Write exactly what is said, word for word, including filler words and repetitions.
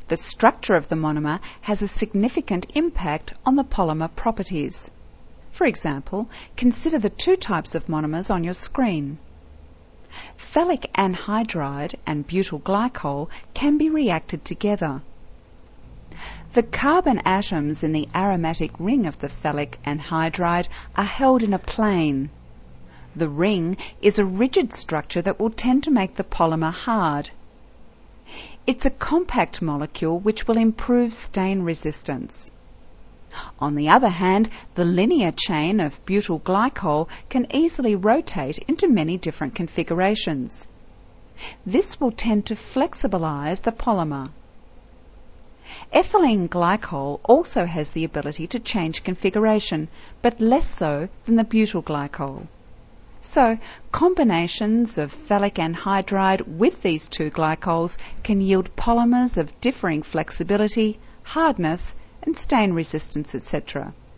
the structure of the monomer has a significant impact on the polymer properties. For example, consider the two types of monomers on your screen. Phthalic anhydride and butyl glycol can be reacted together. The carbon atoms in the aromatic ring of the phthalic anhydride are held in a plane. The ring is a rigid structure that will tend to make the polymer hard. It's a compact molecule which will improve stain resistance. On the other hand, the linear chain of butyl glycol can easily rotate into many different configurations. This will tend to flexibilize the polymer. Ethylene glycol also has the ability to change configuration, but less so than the butyl glycol. So, combinations of phthalic anhydride with these two glycols can yield polymers of differing flexibility, hardness, and stain resistance, et cetera.